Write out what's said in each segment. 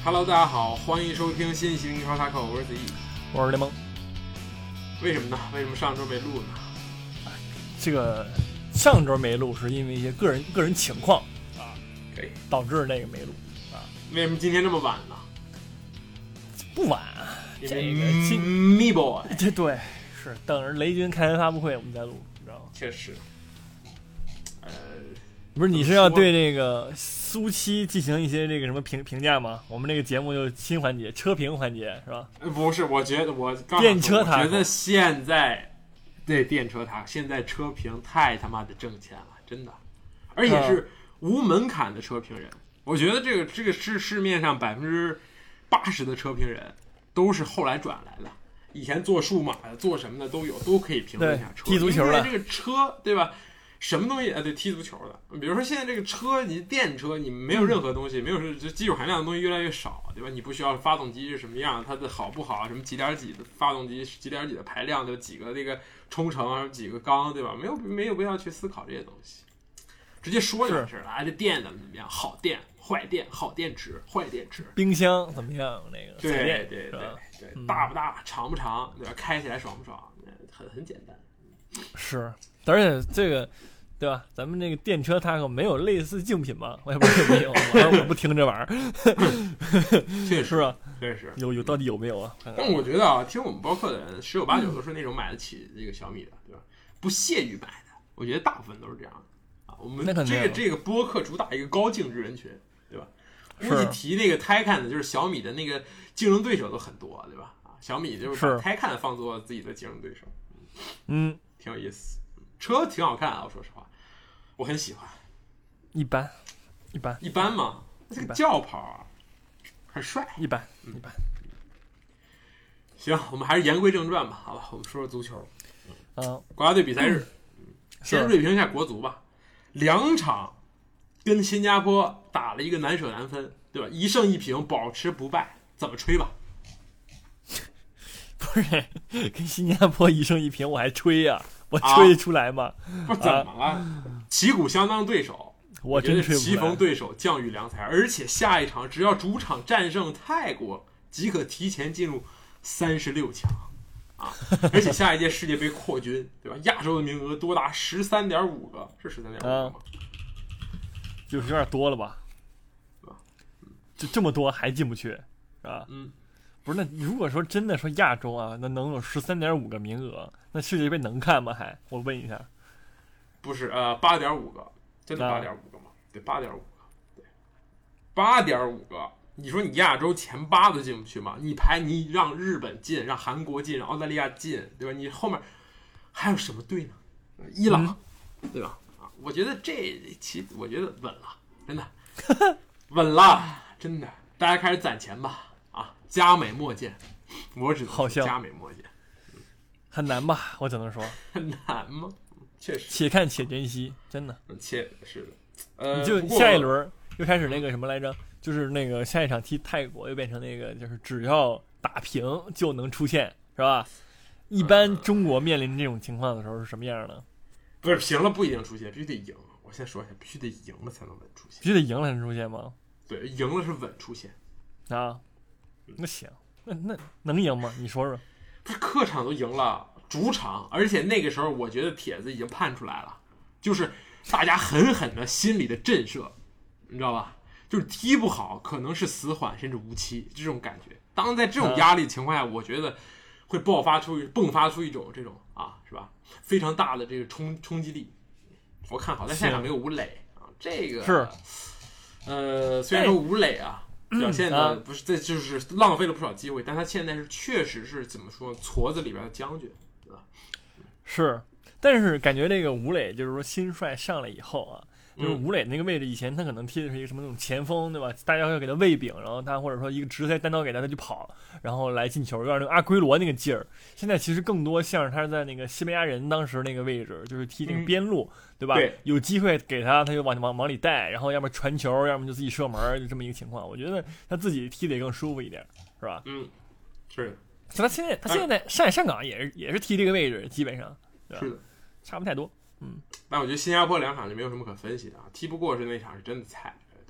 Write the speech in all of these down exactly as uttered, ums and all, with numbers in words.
Hello， 大家好，欢迎收听新一期英超塔克，我是子毅， 我是联盟。 为什么呢？为什么上周没录呢？ 这个上周没录是因为一些个人个人情况啊， 可以导致那个没录啊。 为什么今天这么晚呢？ 不晚，这个今咪 boy， 这对是等着雷军开完发布会我们再录，你知道吗？ 确实。呃， 不是你是要对这个苏七进行一些这个什么评评价吗？我们这个节目就新环节车评环节是吧？ 不是，我觉得我刚电车塔， 我觉得现在对电车塔现在车评太他妈的挣钱了，真的，而且是无门槛的车评人。嗯、我觉得这个这个是市面上百分之八十的车评人都是后来转来的，以前做数码的、做什么的都有，都可以评论一下车。 踢足球的这个车，对吧？什么东西啊？对，踢足球的。比如说现在这个车，你电车，你没有任何东西，没有就技术含量的东西越来越少，对吧？你不需要发动机是什么样，它的好不好，什么几点几的发动机，几点几的排量，对吧？几个这个冲程啊，几个缸，对吧？没有没有必要去思考这些东西，直接说就完事了。啊，这电怎么怎么样？好电、坏电、好电池、坏电池。 冰箱怎么样？那个对对对对对，嗯、大不大，长不长，对吧？开起来爽不爽？很很简单。是， 而且这个。对吧？咱们这个电车它可没有类似竞品吗？我也不知道有没有，我不听这玩意儿。 确实啊， 确实有有到底有没有啊？ 但我觉得啊，听我们播客的人十有八九都是那种买得起这个小米的，对吧？不屑于买的，我觉得大部分都是这样的啊。我们这个这个播客主打一个高净值人群，对吧？估计提那个 Taycan 的，就是小米的那个竞争对手都很多，对吧？啊，小米就是把 Taycan 放作自己的竞争对手， 嗯， 挺有意思。车挺好看啊，我说实话，我很喜欢。 一般，一般， 一般嘛。这个轿跑啊，很帅。 一般，一般。 行，我们还是言归正传吧。好吧，我们说说足球。 嗯， 国家队比赛日，嗯、先锐评一下国足吧。两场跟新加坡打了一个难舍难分，对吧？一胜一平，保持不败，怎么吹吧？ 不是跟新加坡一胜一平，我还吹呀、啊？我吹得出来吗？ 啊、不怎么了？旗鼓相当对手， 我真吹不出来。 棋逢对手，将遇良才，而且下一场只要主场战胜泰国，即可提前进入三十六强啊！而且下一届世界杯扩军，对吧？亚洲的名额多达十三点五个，是十三点五个吗？ 就是有点多了吧？就这么多还进不去，是吧？ 嗯。 不是，那如果说真的说亚洲啊，那能有十三点五个名额，那世界杯能看吗？还我问一下， 不是呃八点五个，真的八点五个吗？对，八点五个，对，八点五个。你说你亚洲前八都进不去吗？你排你让日本进，让韩国进，让澳大利亚进，对吧？你后面还有什么队呢？伊朗，嗯、对吧？啊，我觉得这期我觉得稳了，真的稳了，真的。大家开始攒钱吧。佳美莫见，我只能说佳美莫见， 很难吧？我只能说很难吗？确实， 且看且珍惜，真的。 切是的，呃， 你就下一轮又开始那个什么来着？就是那个下一场踢泰国又变成那个，就是只要打平就能出线，是吧？一般中国面临这种情况的时候是什么样的？ 不是平了不一定出现，必须得赢。我先说一下，必须得赢了才能稳出现。 必须得赢了才能出现吗？ 对，赢了是稳出现啊。那行，那那能赢吗？你说说。 不是客场都赢了，主场，而且那个时候我觉得帖子已经判出来了，就是大家狠狠的心理的震慑，你知道吧？就是踢不好可能是死缓甚至无期这种感觉。当在这种压力的情况下，我觉得会爆发出迸发出一种这种啊，是吧？非常大的这个冲冲击力。我看好，但现场没有吴磊啊，这个是呃，虽然说吴磊啊。表现的不是，这就是浪费了不少机会，但他现在是确实是怎么说，矬子里边的将军，对吧？ 是，但是感觉这个吴磊就是说新帅上来以后啊，就是吴磊那个位置，以前他可能踢的是一个什么那种前锋，对吧？大家要给他喂饼，然后他或者说一个直塞单刀给他，他就跑，然后来进球，有点那个阿圭罗那个劲儿。现在其实更多像是他是在那个西班牙人当时那个位置，就是踢那个边路， 嗯、 对吧？ 对， 有机会给他，他就往往往里带，然后要么传球，要么就自己射门，就这么一个情况。我觉得他自己踢得更舒服一点，是吧？ 嗯，是。 他现在他现在上海上港也是也是踢这个位置，基本上，对吧？ 是的， 差不太多。嗯， 但我觉得新加坡两场就没有什么可分析的啊，踢不过是那场是真的菜，对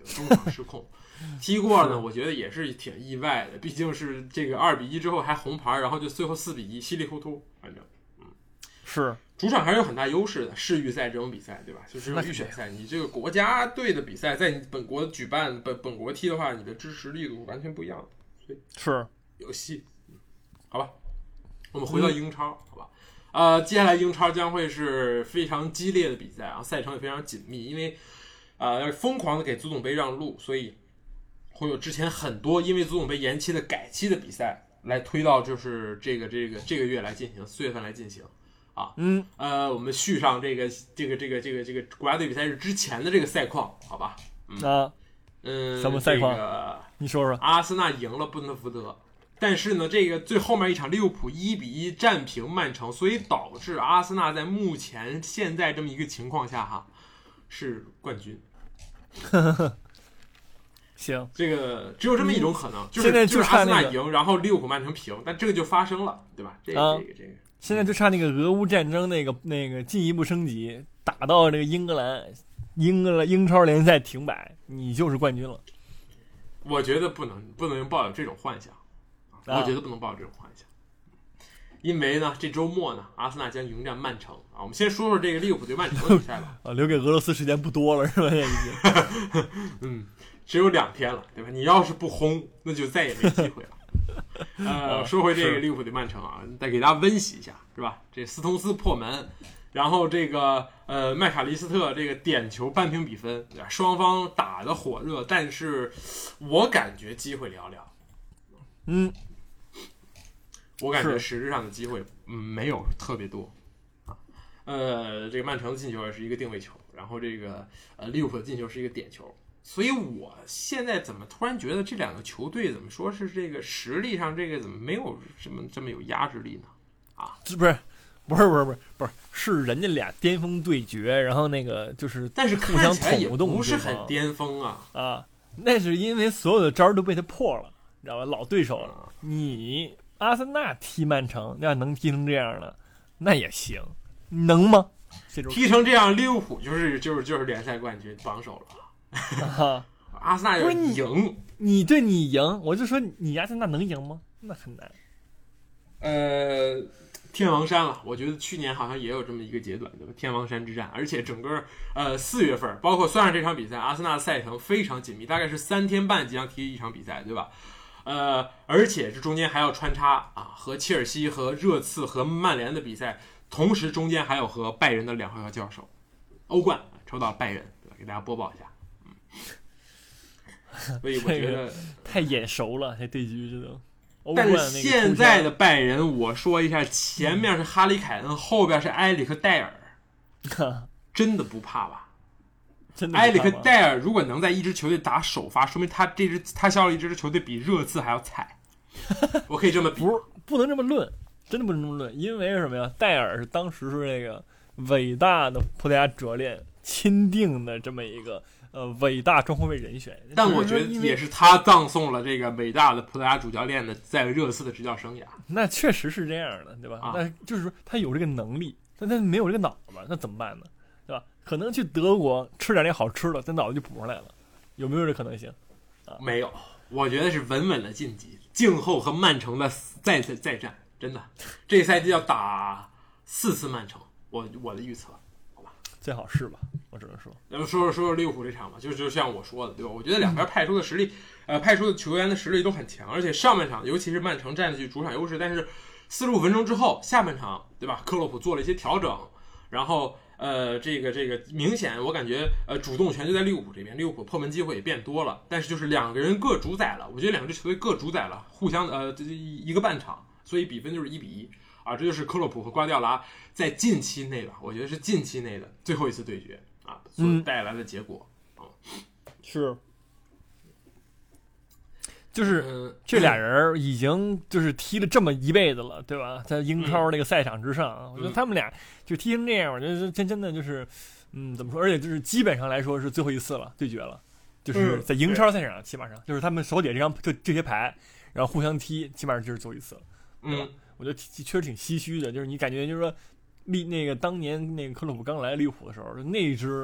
中场失控。踢过呢，我觉得也是挺意外的，毕竟是这个二比一之后还红牌，然后就最后四比一，稀里糊涂，反正，嗯， 是主场还是有很大优势的。世预赛这种比赛，对吧？就是预选赛，你这个国家队的比赛，在你本国举办本本国踢的话，你的支持力度完全不一样，所以是有戏。嗯，好吧，我们回到英超，嗯、好吧。呃，接下来英超将会是非常激烈的比赛啊，赛程也非常紧密，因为呃要疯狂的给足总杯让路，所以会有之前很多因为足总杯延期的改期的比赛来推到就是这个这个这个月来进行，四月份来进行啊。 嗯， 呃，我们续上这个这个这个这个这个国家队比赛日之前的这个赛况，好吧？嗯啊， 嗯， 什么赛况？ 这个、 你说说。 阿森纳赢了布伦特福德。但是呢，这个最后面一场利物浦一比一战平曼城，所以导致阿森纳在目前现在这么一个情况下哈是冠军。 行， 这个只有这么一种可能，就是现在就差那个、 就是阿森纳赢，然后利物浦曼城平，但这个就发生了，对吧？这个、 啊、 这个这个， 现在就差那个俄乌战争那个那个进一步升级，打到这个英格兰，英格兰英超联赛停摆，你就是冠军了。 我觉得不能不能抱有这种幻想。我觉得不能抱这种幻想，因为呢，这周末呢，阿森纳将迎战曼城啊。我们先说说这个利物浦对曼城的比赛吧。 啊，留给俄罗斯时间不多了，是吧？已经， 嗯，只有两天了，对吧？你要是不轰，那就再也没机会了。呃，说回这个利物浦对曼城啊，再给大家温习一下，是吧？这斯通斯破门，然后这个呃麦卡利斯特这个点球扳平比分，双方打得火热，但是我感觉机会寥寥。 嗯。 我感觉实质上的机会嗯没有特别多啊，呃，这个曼城的进球也是一个定位球，然后这个呃利物浦的进球是一个点球，所以我现在怎么突然觉得这两个球队怎么说是这个实力上这个怎么没有什么这么有压制力呢？啊， 这不是不是不是不是不是是人家俩巅峰对决，然后那个就是但是互相看起来也捅动， 不是很巅峰啊啊，那是因为所有的招都被他破了，你知道吧？老对手了，你。阿森纳踢曼城，要能踢成这样的，那也行，能吗？ 踢成这样，利物浦就是就是就是联赛冠军榜首了。 啊、 阿森纳要赢， 你对你赢，我就说你阿森纳能赢吗？那很难。 呃，天王山了，我觉得去年好像也有这么一个阶段，对吧？天王山之战，而且整个呃四月份，包括算上这场比赛，阿森纳的赛程非常紧密，大概是三天半即将踢一场比赛，对吧？呃，而且这中间还要穿插啊，和切尔西、和热刺、和曼联的比赛，同时中间还有和拜仁的两回合交手，欧冠抽到拜仁，对吧？给大家播报一下，嗯，所以我觉得、 这个、太眼熟了，这对局这都。 但是现在的拜仁，我说一下，前面是哈里凯恩，后边是埃里克戴尔，真的不怕吧？埃里克戴尔如果能在一支球队打首发，说明他这支他效力这支球队比热刺还要菜。我可以这么比， 不是不能这么论，真的不能这么论，因为什么呀？戴尔是当时是那个伟大的葡萄牙主教练钦定的这么一个呃伟大中后卫人选。 但我觉得也是他葬送了这个伟大的葡萄牙主教练的在热刺的执教生涯。 那确实是这样的，对吧？啊、那就是说他有这个能力，但他没有这个脑子，那怎么办呢？对吧？可能去德国吃点那好吃的，咱脑子就补上来了，有没有这可能性？啊， 没有，我觉得是稳稳的晋级，静候和曼城的再再再战，真的，这个赛季要打四次曼城，我我的预测，好吧？ 最好是吧？我只能说， 咱们说说说说利物浦这场吧，就就像我说的，对吧？我觉得两边派出的实力，呃，派出的球员的实力都很强，而且上半场尤其是曼城占据主场优势，但是四十五分钟之后，下半场对吧？克洛普做了一些调整，然后。呃，这个这个明显，我感觉呃主动权就在利物浦这边，利物浦破门机会也变多了，但是就是两个人各主宰了，我觉得两支球队各主宰了，互相呃一个半场，所以比分就是一比一啊，这就是克洛普和瓜迪奥拉在近期内的，我觉得是近期内的最后一次对决啊所带来的结果啊、 嗯，是。就是这俩人已经就是踢了这么一辈子了，对吧？在英超这个赛场之上， 嗯、 我觉得他们俩就踢成这样，我觉得真真的就是，嗯，怎么说？而且就是基本上来说是最后一次了，对决了，就是在英超赛场上，起码上就是他们手底下这张这这些牌，然后互相踢，基本上就是最后一次了，对吧？ 嗯， 我觉得确实挺唏嘘的，就是你感觉就是说，利那个当年那个克洛普刚来利物浦的时候，那一支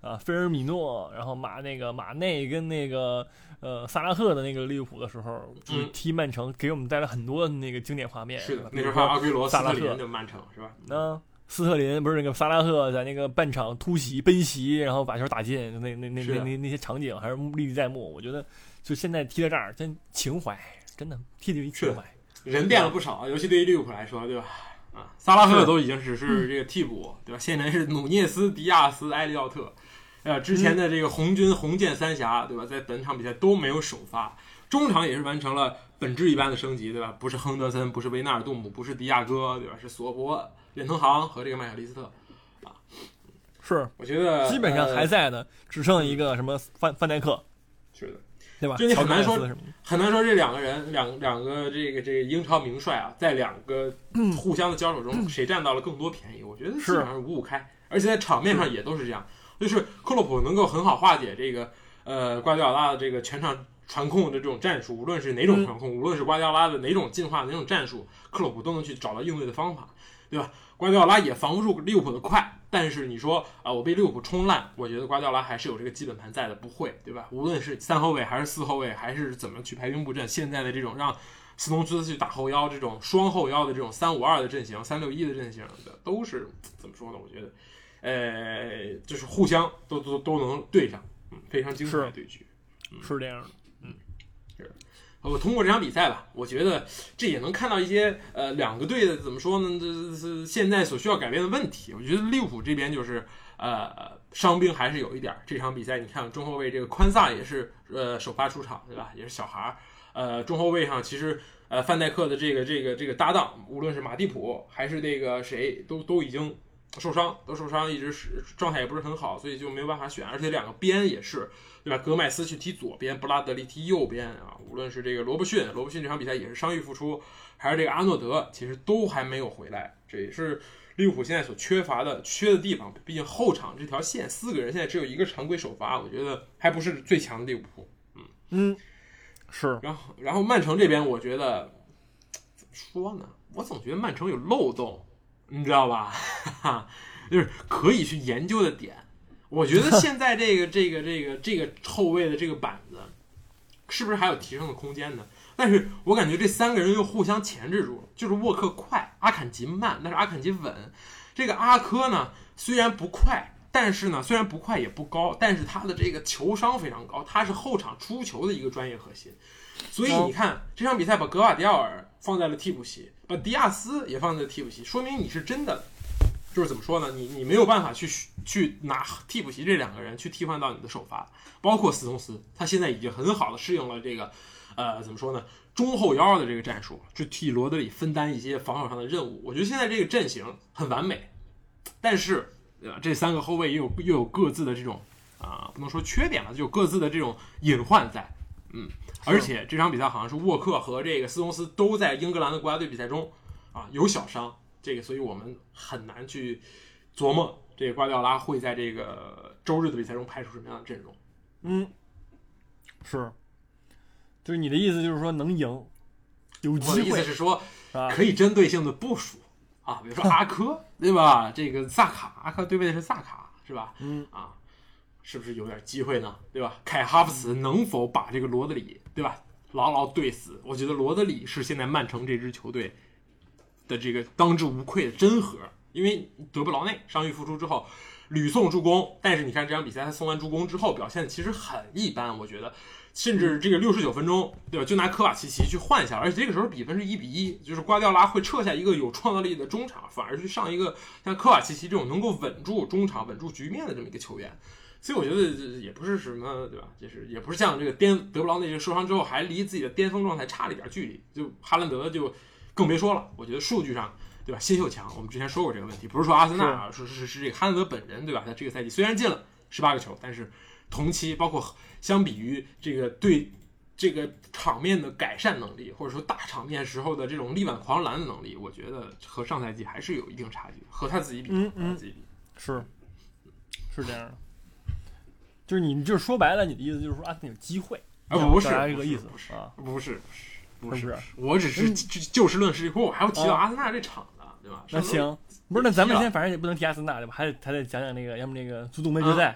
啊，菲尔米诺，然后马那个马内跟那个呃萨拉赫的那个利物浦的时候，就是踢曼城，给我们带来很多的那个经典画面。 是的，那时候还有阿圭罗、 萨拉赫斯特林的曼城是吧？ 嗯，斯特林不是那个萨拉赫在那个半场突袭奔袭，然后把球打进，那那那那那那些场景还是历历在目。我觉得就现在踢到这儿，真情怀，真的踢的一情怀。 人变了不少，尤其对于利物浦来说，对吧？啊，萨拉赫都已经只是这个替补，对吧？现在是努涅斯、迪亚斯、埃利奥特，呃，之前的这个红军红箭三侠，对吧？在本场比赛都没有首发，中场也是完成了本质一般的升级，对吧？不是亨德森，不是维纳尔杜姆，不是迪亚哥，对吧？是索博、远藤航和这个麦卡利斯特，啊， 是， 我觉得基本上还在的，呃、只剩一个什么范范戴克， 是的。 对吧？ 就你很难说，很难说这两个人，两两个这个这个英超名帅啊，在两个互相的交手中，嗯、谁占到了更多便宜？我觉得基本上是五五开，而且在场面上也都是这样。就是克洛普能够很好化解这个呃瓜迪奥拉的这个全场传控的这种战术，无论是哪种传控，嗯、无论是瓜迪奥拉的哪种进化哪种战术，克洛普都能去找到应对的方法，对吧？瓜迪奥拉也防不住利物浦的快，但是你说啊、呃，我被利物浦冲烂，我觉得瓜迪奥拉还是有这个基本盘在的，不会，对吧？无论是三后卫还是四后卫，还是怎么去排兵布阵，现在的这种让斯通斯去打后腰，这种双后腰的这种三五二的阵型、三六一的阵型的，都是怎么说呢？我觉得，呃，就是互相都都都能对上，嗯，非常精彩的对局， 嗯、是这样的， 嗯，是。我通过这场比赛吧，我觉得这也能看到一些呃两个队的怎么说呢？这是现在所需要改变的问题。我觉得利物浦这边就是呃伤兵还是有一点。这场比赛你看中后卫这个宽萨也是呃首发出场，对吧？也是小孩儿。呃，中后卫上其实呃范戴克的这个这个这个搭档，无论是马蒂普还是那个谁，都都已经受伤，都受伤，一直是状态也不是很好，所以就没有办法选。而且两个边也是。对吧？格麦斯去踢左边，布拉德利踢右边啊。无论是这个罗伯逊，罗伯逊这场比赛也是伤愈复出，还是这个阿诺德，其实都还没有回来。这也是利物浦现在所缺乏的、缺的地方。毕竟后场这条线四个人现在只有一个常规首发，我觉得还不是最强的利物浦。嗯嗯，是。 然后，然后曼城这边，我觉得怎么说呢？我总觉得曼城有漏洞，你知道吧？哈哈，就是可以去研究的点。我觉得现在这个这个这个这个后卫的这个板子，是不是还有提升的空间呢？但是我感觉这三个人又互相钳制住了，就是沃克快，阿坎吉慢，但是阿坎吉稳。这个阿科呢，虽然不快，但是呢，虽然不快也不高，但是他的这个球商非常高，他是后场出球的一个专业核心。所以你看这场比赛把格瓦迪奥尔放在了替补席，把迪亚斯也放在了替补席，说明你是真的。就是怎么说呢？你你没有办法去去拿替补席这两个人去替换到你的首发，包括斯通斯，他现在已经很好的适应了这个，呃，怎么说呢？中后腰的这个战术，去替罗德里分担一些防守上的任务。我觉得现在这个阵型很完美，但是呃，这三个后卫又有又有各自的这种啊、呃，不能说缺点吧，就有各自的这种隐患在。嗯，而且这场比赛好像是沃克和这个斯通斯都在英格兰的国家队比赛中啊有小伤。这个，所以我们很难去琢磨这个瓜迪奥拉会在这个周日的比赛中派出什么样的阵容。 嗯，是，就是你的意思就是说能赢，有机会。 我的意思是说，可以针对性的部署啊，比如说阿科，对吧？这个萨卡，阿科对位的是萨卡，是吧？ 嗯啊，是不是有点机会呢？对吧？凯哈弗茨能否把这个罗德里，对吧，牢牢对死？我觉得罗德里是现在曼城这支球队的这个当之无愧的真核，因为德布劳内伤愈复出之后屡送助攻，但是你看这场比赛他送完助攻之后表现其实很一般，我觉得甚至这个六十九分钟，对吧，就拿科瓦契奇去换下，而且这个时候比分是一比一，就是瓜迪奥拉会撤下一个有创造力的中场，反而去上一个像科瓦契奇这种能够稳住中场稳住局面的这么一个球员。所以我觉得也不是什么，对吧？就是也不是像这个颠德布劳内受伤之后还离自己的巅峰状态差了一点距离，就哈兰德就更别说了。我觉得数据上，对吧？新秀强，我们之前说过这个问题，不是说阿森纳啊，是是是这个哈兰德本人，对吧？他这个赛季虽然进了十八个球，但是同期包括相比于这个对这个场面的改善能力，或者说大场面时候的这种力挽狂澜的能力，我觉得和上赛季还是有一定差距，和他自己比， 嗯嗯， 和他自己比， 是是这样的。就是你，就是说白了，你的意思就是说阿森纳有机会啊？不是， 这个意思， 不是啊， 不是，不是， 不是， 我只是就事论事，不过我还要提到阿森纳这场的，对吧？那行，不是，那咱们先反正也不能提阿森纳，对吧？还得还得讲讲那个，要么那个足总杯决赛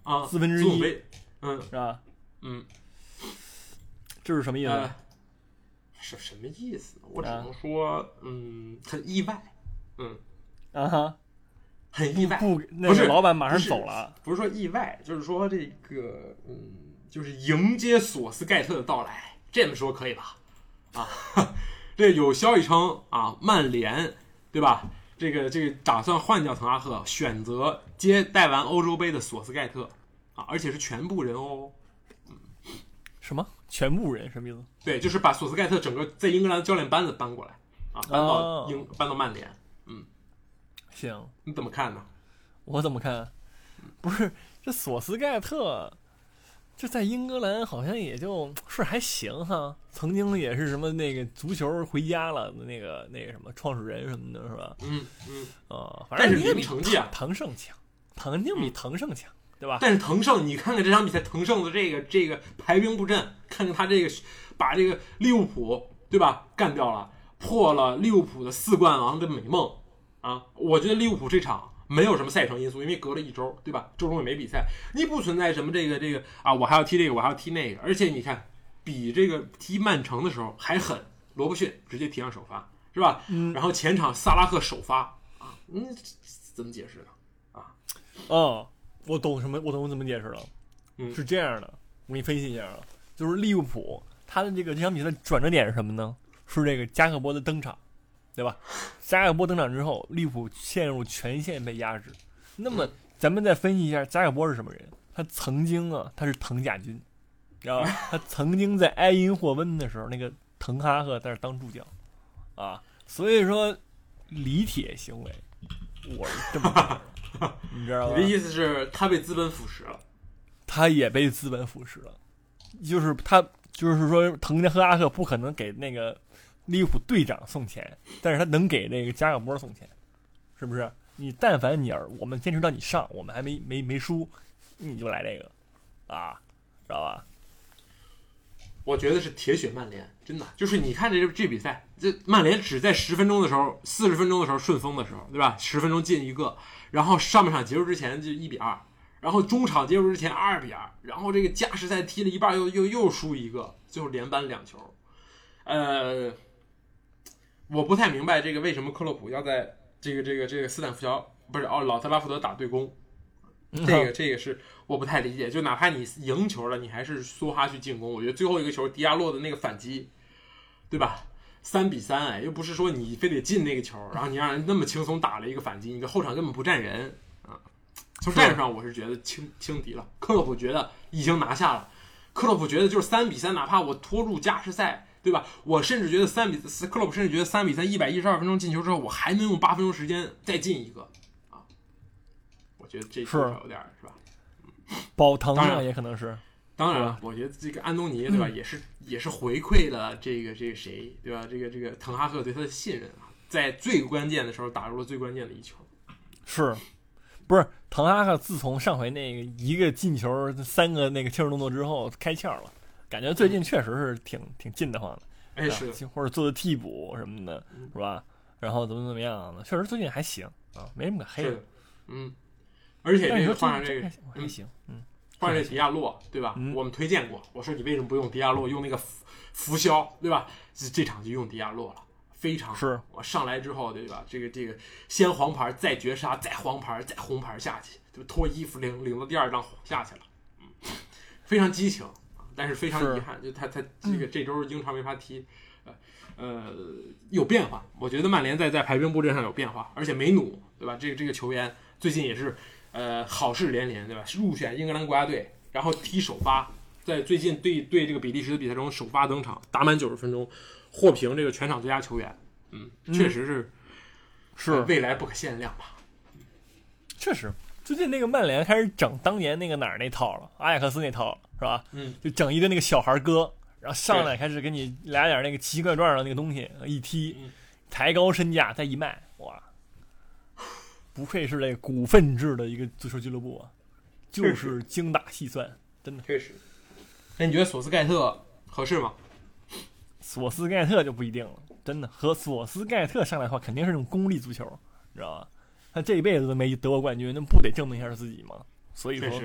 啊， 四分之一， 嗯， 是吧？ 嗯， 这是什么意思？ 呃、是什么意思？我只能说，啊、嗯，很意外，嗯， 啊哈， 很意外。 不，那个老板马上走了不，不是说意外，就是说这个，嗯，就是迎接索斯盖特的到来，这么说可以吧？啊，这有消息称啊，曼联对吧？这个这个打算换掉滕哈赫，选择接待完欧洲杯的索斯盖特啊，而且是全部人哦。 嗯，什么全部人什么意思？ 对，就是把索斯盖特整个在英格兰教练班子搬过来啊，搬到英、哦、搬到曼联。嗯， 行， 你怎么看呢？ 我怎么看？不是这索斯盖特。这在英格兰好像也就是还行哈，曾经也是什么那个足球回家了的那个那个什么创始人什么的，是吧？ 嗯嗯啊、呃，反正但是零成绩啊， 滕胜强，肯定比滕胜强，对吧？ 但是滕胜，你看看这场比赛，滕胜的这个这个排兵布阵，看看他这个把这个利物浦对吧干掉了，破了利物浦的四冠王的美梦啊！我觉得利物浦这场。没有什么赛程因素，因为隔了一周，对吧？周中也没比赛，你不存在什么这个这个啊，我还要踢这个，我还要踢那个。而且你看，比这个踢曼城的时候还狠，罗伯逊直接提上首发，是吧？ 嗯。 然后前场萨拉赫首发啊，嗯，怎么解释呢？啊， 哦，我懂什么？我懂怎么解释了。 嗯， 是这样的，我给你分析一下啊，就是利物浦他的这个这场比赛的转折点是什么呢？是这个加克波的登场。对吧？加克波登场之后，利物浦陷入全线被压制。那么，咱们再分析一下加克波是什么人？他曾经啊，他是藤甲军，知道吧？他曾经在埃因霍温的时候，那个滕哈赫在那当助教，啊，所以说李铁行为，我是这么觉得，你知道吧？ 你的意思是他被资本腐蚀了？ 他也被资本腐蚀了，就是他，就是说滕哈赫不可能给那个。利物浦队长送钱，但是他能给那个加克波送钱，是不是？你但凡你儿，我们坚持到你上，我们还没没没输，你就来这个，啊，知道吧？ 我觉得是铁血曼联，真的就是你看这这比赛，这曼联只在十分钟的时候，四十分钟的时候顺风的时候，对吧？十分钟进一个，然后上半场结束之前就一比二，然后中场结束之前二比二，然后这个加时赛踢了一半又又又输一个，最后连扳两球，呃。我不太明白这个为什么克洛普要在这个这个这个斯坦福桥不是哦老特拉福德打对攻，这个这个是我不太理解。就哪怕你赢球了，你还是梭哈去进攻。我觉得最后一个球迪亚洛的那个反击，对吧？三比三，哎，又不是说你非得进那个球，然后你让人那么轻松打了一个反击，你的后场根本不站人啊。从战术上我是觉得轻轻敌了。克洛普觉得已经拿下了，克洛普觉得就是三比三，哪怕我拖入加时赛。对吧？我甚至觉得三比四，克洛普甚至觉得三比三，一百一十二分钟进球之后，我还能用八分钟时间再进一个啊！我觉得这是有点是吧？ 保藤啊，也可能是。 当然了，我觉得这个安东尼对吧，也是也是回馈了这个这个谁对吧？这个这个滕哈赫对他的信任啊，在最关键的时候打入了最关键的一球。 是，不是滕哈赫自从上回那个一个进球、三个那个切入动作之后开窍了。感觉最近确实是挺挺近的慌的， 哎是， 或者做的替补什么的，是吧？然后怎么怎么样的，确实最近还行啊，没什么可黑的。 嗯，而且这个换上这个还行，嗯， 换上这迪亚洛，对吧？ 嗯、 我们推荐过，我说你为什么不用迪亚洛，用那个浮肖，对吧？这这场就用迪亚洛了，非常是。 我上来之后，对吧？这个这个先黄牌，再绝杀，再黄牌，再红牌下去，就脱衣服领领到第二张下去了，嗯，非常激情。但是非常遗憾，就他他这个这周英超没法踢，呃呃有变化。我觉得曼联在在排兵布阵上有变化，而且梅努对吧？这个这个球员最近也是呃好事连连，对吧？入选英格兰国家队，然后踢首发，在最近对对这个比利时的比赛中首发登场，打满九十分钟，获评这个全场最佳球员。嗯，确实是、 嗯、是、 呃、未来不可限量吧？ 确实。最近那个曼联开始整当年那个哪儿那套了，阿贾克斯那套了，是吧？ 嗯， 就整一个那个小孩哥，然后上来开始给你来点那个奇奇怪怪的那个东西，一踢，抬高身价再一卖，哇！不愧是这个股份制的一个足球俱乐部啊，就是精打细算，真的。 确实。那你觉得索斯盖特合适吗？ 索斯盖特就不一定了，真的。和索斯盖特上来的话，肯定是那种功利足球，你知道吧？他这一辈子都没得过冠军，那不得证明一下自己吗？所以说，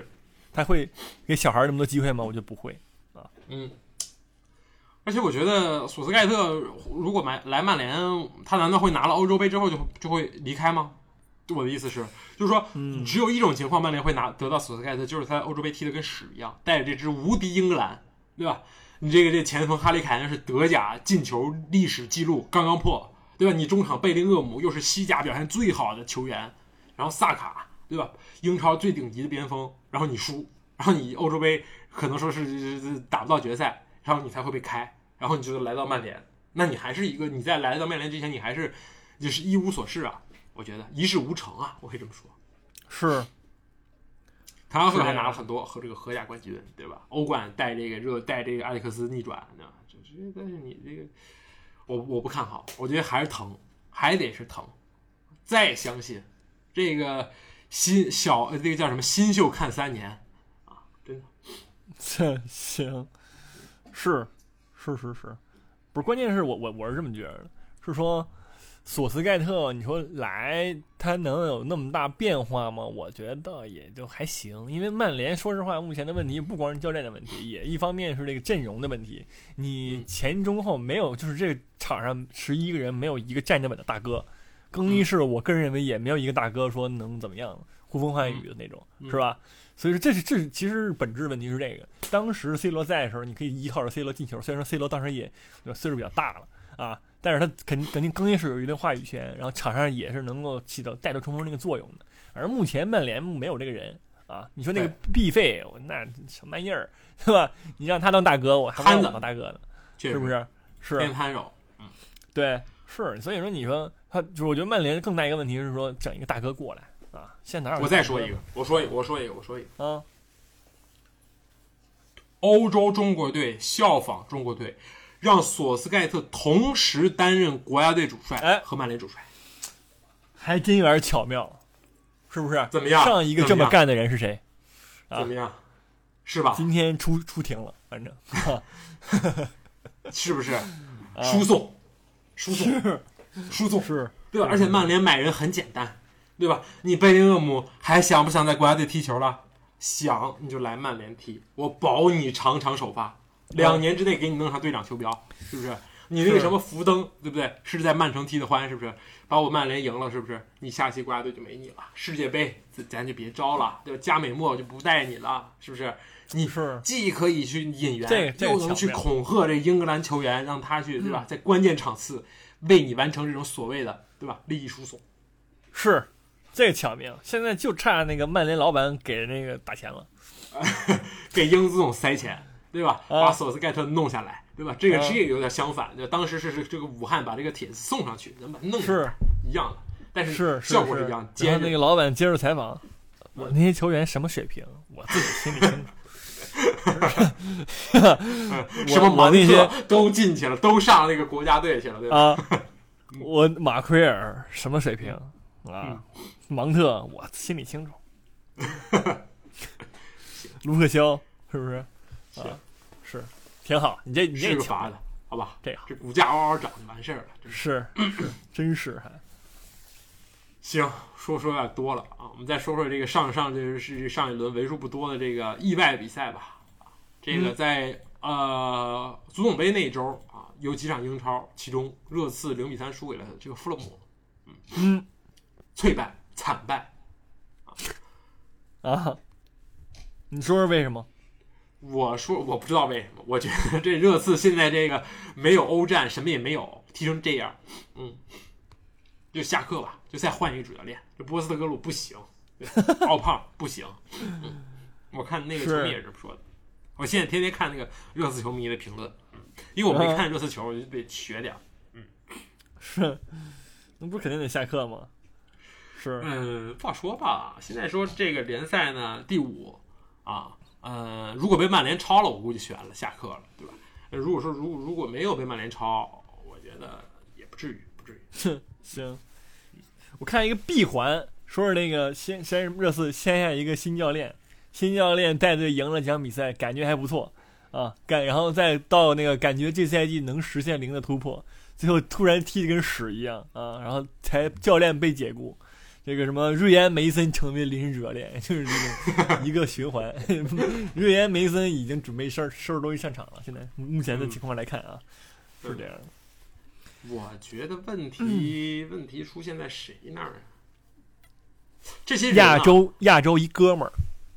他会给小孩那么多机会吗？我觉得不会啊。 嗯，而且我觉得索斯盖特如果买来曼联，他难道会拿了欧洲杯之后就就会离开吗？我的意思是，就是说， 嗯， 只有一种情况曼联会拿得到索斯盖特，就是他欧洲杯踢得跟屎一样，带着这支无敌英格兰，对吧？你这个这前锋哈里凯恩是德甲进球历史记录刚刚破，对吧？你中场贝林厄姆又是西甲表现最好的球员，然后萨卡，对吧？英超最顶级的边锋，然后你输，然后你欧洲杯可能说是打不到决赛，然后你才会被开，然后你就来到曼联，那你还是一个你在来到曼联之前，你还是就是一无所事啊。我觉得一事无成啊，我可以这么说。 是， 他后还拿了很多和这个荷甲冠军，对吧？欧冠带这个热带这个埃里克斯逆转，对吧？就是但是你这个，我我不看好，我觉得还是疼，还得是疼。再相信这个新小这个叫什么新秀看三年啊，真的。 这行，是是是是，不是关键是我我我是这么觉得的，是说。索斯盖特，你说来他能有那么大变化吗？我觉得也就还行，因为曼联说实话，目前的问题不光是教练的问题，也一方面是这个阵容的问题。你前中后没有，就是这个场上十一个人没有一个站得稳的大哥。更衣室，我个人认为也没有一个大哥说能怎么样，呼风唤雨的那种，是吧？所以说这是这是其实本质问题是这个。当时 C 罗在的时候，你可以依靠着 C 罗进球，虽然说 C 罗当时也岁数比较大了啊。但是他肯定肯定更衣室有一定话语权，然后场上也是能够起到带头冲锋那个作用的。而目前曼联没有这个人啊，你说那个毕费，那什么玩意儿，对吧？你让他当大哥，我还不让我当大哥呢，是不是？是偏瘫手，嗯， 对，是。所以说，你说他，就是我觉得曼联更大一个问题是说，整一个大哥过来啊，现在哪有？ 我再说一个，我说一个，我说一个，我说一个啊， 欧洲中国队效仿中国队。让索斯盖特同时担任国家队主帅和曼联主帅， 还真有点巧妙，是不是？ 怎么样？ 上一个这么干的人是谁？ 怎么样？啊、是吧？ 今天出出庭了，反正是不是？输送，输送，输送， 是， 对吧？而且曼联买人很简单，对吧？你贝林厄姆还想不想在国家队踢球了？想，你就来曼联踢，我保你场场首发。两年之内给你弄上队长球标，是不是？你那个什么福登，对不对？是在曼城踢的欢，是不是？把我曼联赢了，是不是？你下期国家队就没你了，世界杯咱就别招了，对吧？加美莫就不带你了，是不是？你既可以去引援， 这个、 又能去恐吓这英格兰球员，让他去，对吧？在关键场次为你完成这种所谓的，对吧？利益输送， 是这个巧妙。现在就差那个曼联老板给那个打钱了， 给英姿总塞钱。对吧？把索斯盖特弄下来，对吧？这个这个有点相反，就当时是是这个武汉把这个帖子送上去，能把弄是一样的，但是效果是一样。 然后那个老板接受采访，我那些球员什么水平，我自己心里清楚。 什么芒特都进去了，都上那个国家队去了，对吧？ 啊，我马奎尔什么水平啊？芒特我心里清楚。卢克肖。是不是？ 是、 啊，是，挺好。你这你这是个法的，好吧？ 这好， 这股价嗷嗷涨就完事儿了。 是，真是还行，说说有点多了啊。我们再说说这个上上就是上一轮为数不多的这个意外比赛吧。这个在、嗯、呃足总杯那一周啊，有几场英超，其中热刺零比三输给了这个富勒姆，嗯嗯， 脆败惨败啊。啊你说说为什么？ 我说我不知道为什么，我觉得这热刺现在这个没有欧战，什么也没有，踢成这样，嗯，就下课吧，就再换一个主教练。这波斯特格鲁不行，奥胖不行、嗯，我看那个球迷也是这么说的。我现在天天看那个热刺球迷的评论，因为我没看热刺球，我就得学点。嗯， 是，那不是肯定得下课吗？是， 嗯，不好说吧。现在说这个联赛呢，第五。啊，呃，如果被曼联超了，我估计选了下课了，对吧？如果说如如果没有被曼联超，我觉得也不至于，不至于。 行，我看一个闭环，说是那个先先热刺签下一个新教练，新教练带队赢了几场比赛，感觉还不错啊，感然后再到那个感觉这赛季能实现零的突破，最后突然踢得跟屎一样啊，然后才教练被解雇。 这个什么瑞安梅森成为林热恋，就是这种一个循环。瑞安梅森已经准备收收拾东西上场了，现在目前的情况来看啊，嗯、是这样的。 我觉得问题、嗯、问题出现在谁那儿啊？这些人、啊、 亚洲亚洲一哥们儿。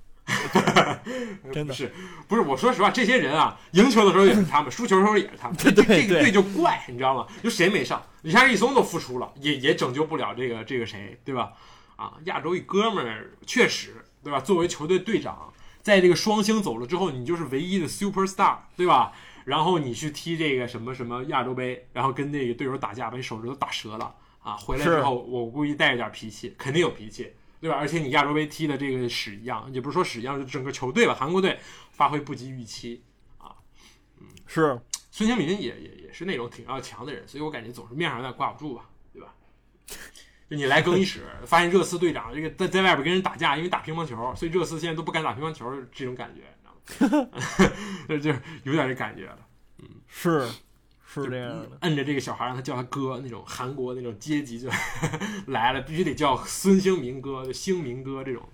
真的不是不是，我说实话，这些人啊，赢球的时候也是他们，输球的时候也是他们。 对对对， 这个队就怪，你知道吗？就谁没上，李查利松都复出了，也也拯救不了这个这个谁，对吧？啊，亚洲一哥们儿确实，对吧？作为球队队长，在这个双星走了之后，你就是唯一的 super star， 对吧？然后你去踢这个什么什么亚洲杯，然后跟那个对手打架，把你手指头打折了啊！回来之后，我估计带着点脾气，肯定有脾气。对吧？而且你亚洲杯踢的这个屎一样，也不是说屎一样，就整个球队吧，韩国队发挥不及预期啊。嗯， 是孙兴民也也也是那种挺要强的人，所以我感觉总是面上有点挂不住吧，对吧？就你来更衣室，发现热刺队长这个在在外边跟人打架，因为打乒乓球，所以热刺现在都不敢打乒乓球，这种感觉，你知道吗？就有点这感觉了。嗯， 是。是这样的， 摁着这个小孩让他叫他哥，那种韩国那种阶级就来了，必须得叫孙兴民哥、兴民哥这种。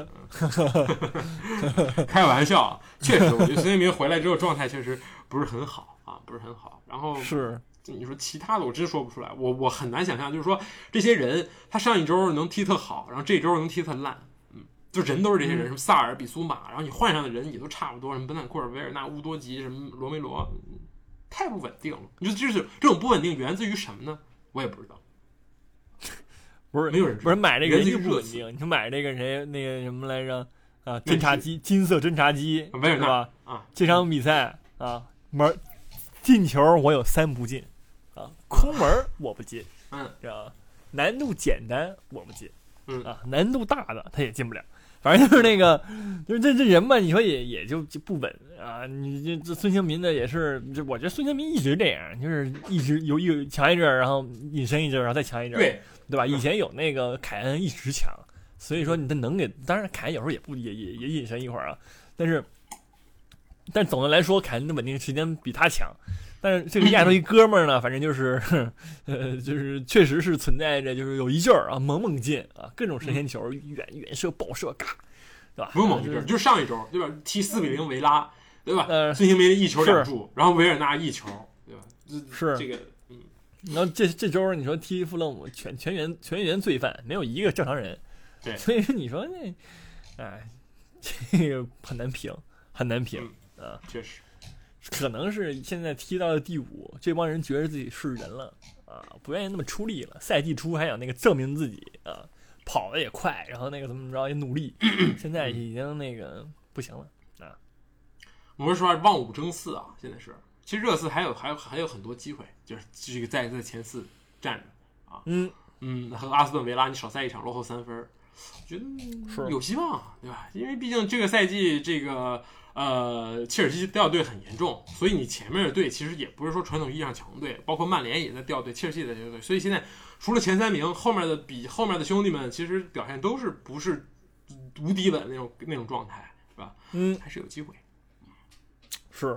开玩笑啊，确实，我觉得孙兴民回来之后状态确实不是很好啊，不是很好。然后是你说其他的，我真说不出来，我我很难想象，就是说这些人他上一周能踢特好，然后这周能踢特烂，嗯，就人都是这些人，什么萨尔、比苏马，然后你换上的人也都差不多，什么本坦库尔、维尔纳、乌多吉，什么罗梅罗。太不稳定了，你说就是这种不稳定源自于什么呢？我也不知道。 不是没有人知道不是买这个人不稳定，你说买这个谁那个什么来着啊？侦察机，金色侦察机， 是吧？ 啊， 这场比赛啊，门进球我有三不进啊，空门我不进， 嗯， 是吧？难度简单我不进， 嗯啊，难度大的他也进不了。反正就是那个，就是这这人吧，你说也也就就不稳啊。你这这孙兴民的也是，这我觉得孙兴民一直这样，就是一直有一强一阵儿，然后隐身一阵儿，然后再强一阵儿， 对对吧？以前有那个凯恩一直强，所以说你的能给，当然凯恩有时候也不也也也隐身一会儿啊，但是，但总的来说，凯恩的稳定时间比他强。但是这个亚洲一哥们儿呢，反正就是，呃，就是确实是存在着，就是有一劲儿啊，猛猛进啊，各种神仙球，远远射、爆射，嘎，对吧？ 不用猛一劲儿，就是上一周，对吧？踢四比零维拉，对吧？ 呃， 孙兴民一球两助，然后维尔纳一球，对吧？ 是这个，嗯。 然后这这周你说踢富勒姆全全员全员罪犯，没有一个正常人， 对， 所以说你说那，哎，这个很难评，很难评、 嗯、 啊， 确实。 可能是现在踢到了第五，这帮人觉得自己是人了啊，不愿意那么出力了。赛季初还想那个证明自己啊，跑得也快，然后那个怎么着也努力，现在已经那个不行了啊。 我说实话，望五争四啊，现在是。其实热刺还有还有还有很多机会，就是这个在在前四站着啊。 嗯嗯，和阿斯顿维拉你少赛一场，落后三分，我觉得有希望，对吧？因为毕竟这个赛季这个。呃，切尔西掉队很严重，所以你前面的队其实也不是说传统意义上强队，包括曼联也在掉队，切尔西也在掉队，所以现在除了前三名，后面的比后面的兄弟们其实表现都是不是无敌稳那种那种状态，是吧？ 嗯， 还是有机会。 是，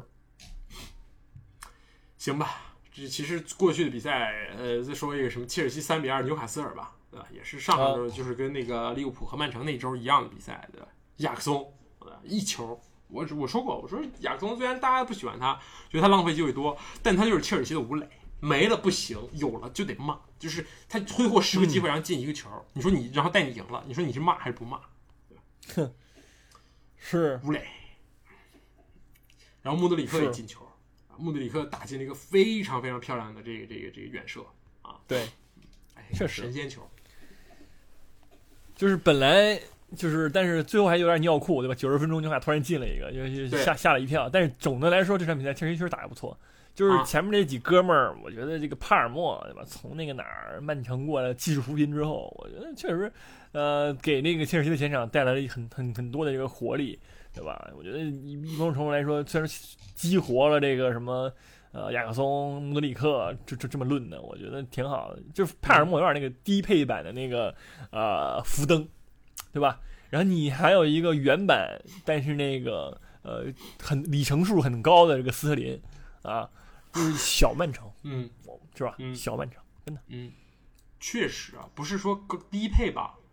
行吧。这其实过去的比赛，呃，再说一个什么切尔西三比二纽卡斯尔吧，对吧？也是上周就是跟那个利物浦和曼城那周一样的比赛，对吧？亚克松一球。我我说过，我说亚克松虽然大家不喜欢他，觉得他浪费机会多，但他就是切尔西的吴磊，没了不行，有了就得骂。就是他挥霍十个机会，然后进一个球，嗯、你说你然后带你赢了，你说你是骂还是不骂？ 哼，是吴磊。然后穆德里克也进球，穆德里克打进了一个非常非常漂亮的这个这个这个远射啊！ 对， 哎， 确实神仙球， 就是本来。就是，但是最后还有点尿裤，对吧？九十分钟纽卡突然进了一个，就吓吓了一跳。但是总的来说，这场比赛切尔西确实打得不错。就是前面这几哥们儿，我觉得这个帕尔默，对吧？从那个哪儿曼城过来技术扶贫之后，我觉得确实，呃，给那个切尔西的前场带来了很很很多的这个活力，对吧？我觉得以某种程度来说，虽然激活了这个什么。呃，亚克松、穆德里克，这这这么论的，我觉得挺好的。就是帕尔默有点那个低配版的那个呃福登。对吧？然后你还有一个原版，但是那个呃很里程数很高的这个斯特林啊，就是小曼城， 嗯， 是吧？ 嗯， 小曼城，真的， 嗯，确实啊，不是说低配吧，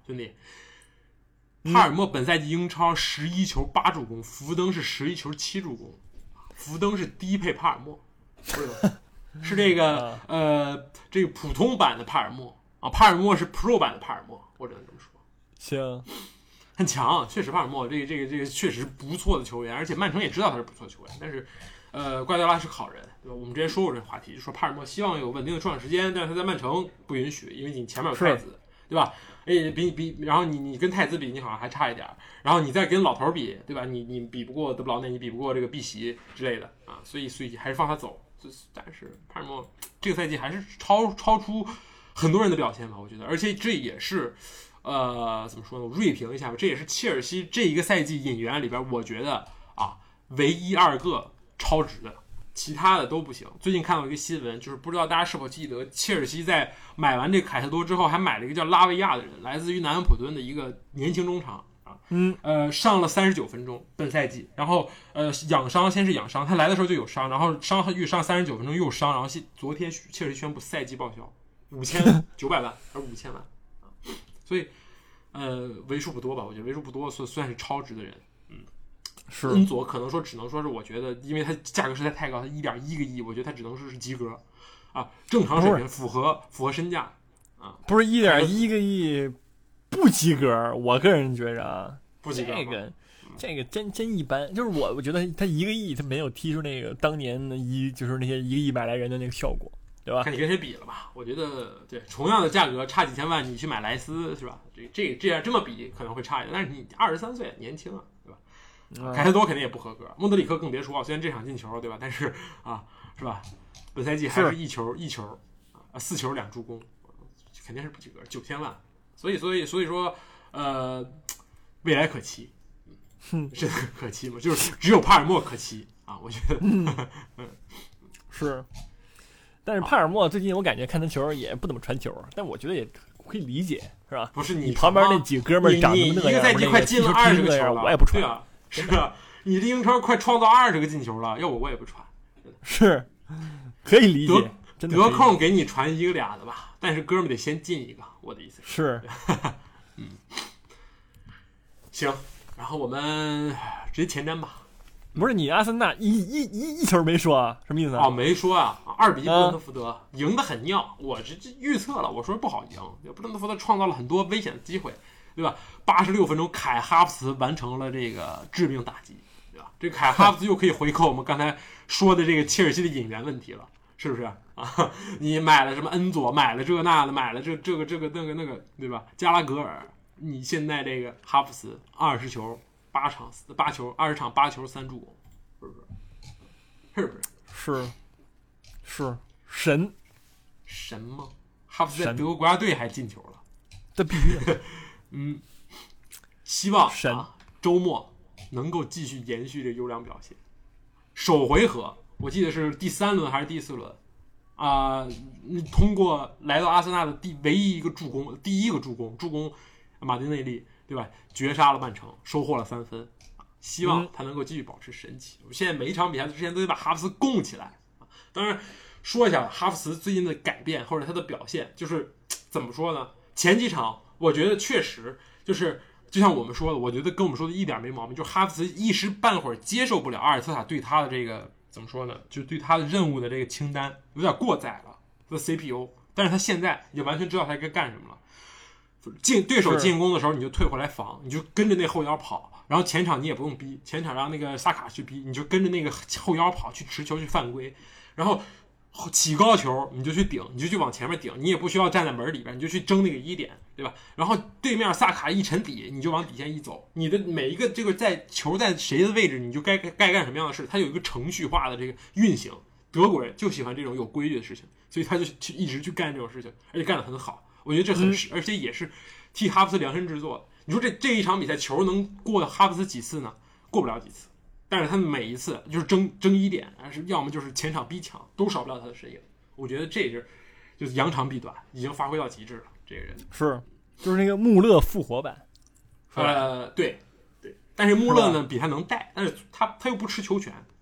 兄弟。帕尔默本赛季英超十一球八助攻，福登是十一球七助攻，福登是低配帕尔默，是吧？是这个呃这个普通版的帕尔默啊，帕尔默是 Pro 版的帕尔默，我只能这么说。 行， 很强，确实帕尔默这个这个这个确实不错的球员，而且曼城也知道他是不错的球员，但是呃瓜迪奥拉是好人，对吧？我们之前说过这个话题，就说帕尔默希望有稳定的出场时间，但是他在曼城不允许，因为你前面有太子，对吧？哎，比比，然后你你跟太子比，你好像还差一点，然后你再跟老头比，对吧？你你比不过德布劳内，你比不过这个碧玺之类的啊，所以所以还是放他走。但是帕尔默这个赛季还是超超出很多人的表现吧，我觉得，而且这也是呃怎么说呢？我锐评一下吧，这也是切尔西这一个赛季引援里边，我觉得啊唯一二个超值的。其他的都不行。最近看到一个新闻，就是不知道大家是否记得，切尔西在买完这个凯特多之后，还买了一个叫拉维亚的人，来自于南安普敦的一个年轻中场啊， 嗯， 呃，上了三十九分钟本赛季，然后呃养伤，先是养伤，他来的时候就有伤，然后伤愈伤三十九分钟又伤，然后昨天切尔西宣布赛季报销五千九百万还是五千万啊，所以呃为数不多吧，我觉得为数不多，算算是超值的人。 是恩佐可能说只能说是我觉得，因为它价格实在太高，它一点一个亿，我觉得它只能说是及格啊，正常水平，符合符合身价啊， 不是一点一个亿不及格，我个人觉着啊， 不及格， 这个这个真真一般，就是我我觉得他一个亿他没有踢出那个当年的一就是那些一个亿买来人的那个效果，对吧？ 看你跟谁比了吧？我觉得对，同样的价格差几千万，你去买莱斯是吧？这这这样这么比可能会差一点，但是你二十三岁年轻啊，对吧？凯特多肯定也不合格，莫德里克更别说，虽然这场进球，对吧？但是啊，是吧？本赛季还是一球一球啊，四球两助攻，肯定是不及格，九千万。所以，所以，所以说，呃，未来可期，嗯，真的可期吗？就是只有帕尔默可期啊，我觉得，嗯， 是。但是帕尔默最近我感觉看他球也不怎么传球，但我觉得也可以理解，是吧？ 不是你旁边那几哥们长得那样， 一个赛季快进了二十个球了， 我也不传。 对啊，是啊，你这英超快创造二十个进球了，要我我也不传。 是，可以理解。 得得空给你传一个俩的吧，但是哥们得先进一个，我的意思是。 嗯，行，然后我们直接前瞻吧。 不是你阿森纳一一一一球没说啊？什么意思啊？ 哦，没说啊，二比一布伦特福德、嗯、赢得很尿，我这这预测了，我说不好赢，布伦特福德创造了很多危险的机会，对吧？八十六分钟，凯哈弗茨完成了这个致命打击，对吧？这个凯哈弗茨又可以回扣我们刚才说的这个切尔西的引援问题了，是不是啊？你买了什么恩佐，买了这那的，买了这这个这个那个那个，对吧？加拉格尔，你现在这个哈弗茨二十球。八场八球，二十场八球三助攻，是不是？是不是？是是神神吗？哈弗茨在德国国家队还进球了， 这必须的。 嗯，希望神、 啊、周末能够继续延续这优良表现。首回合我记得是第三轮还是第四轮啊、呃？通过来到阿森纳的第唯一一个助攻，第一个助攻，助攻马丁内利。对吧？绝杀了曼城，收获了三分，希望他能够继续保持神奇。我、嗯、现在每一场比赛之前都得把哈弗茨供起来。当然，说一下哈弗茨最近的改变或者他的表现，就是怎么说呢？前几场我觉得确实就是就像我们说的，我觉得跟我们说的一点没毛病，就是哈弗茨一时半会儿接受不了阿尔特塔对他的这个怎么说呢？就对他的任务的这个清单有点过载了，这 C P U。但是他现在也完全知道他该干什么了。进对手进攻的时候，你就退回来防，你就跟着那后腰跑，然后前场你也不用逼，前场让那个萨卡去逼，你就跟着那个后腰跑去持球去犯规，然后起高球你就去顶，你就去往前面顶，你也不需要站在门里边，你就去争那个一点，对吧？然后对面萨卡一沉底，你就往底线一走，你的每一个这个在球在谁的位置，你就该该干什么样的事，它有一个程序化的这个运行。德国人就喜欢这种有规律的事情，所以他就去一直去干这种事情，而且干得很好。我觉得这很是、嗯，而且也是替哈弗茨量身制作的。你说这这一场比赛球能过哈弗茨几次呢？过不了几次。但是他们每一次就是争争一点，还是要么就是前场逼抢，都少不了他的身影。我觉得这是就是扬长避短，已经发挥到极致了。这个人是就是那个穆勒复活版。 呃，对对。但是穆勒呢比他能带，但是他他又不吃球权，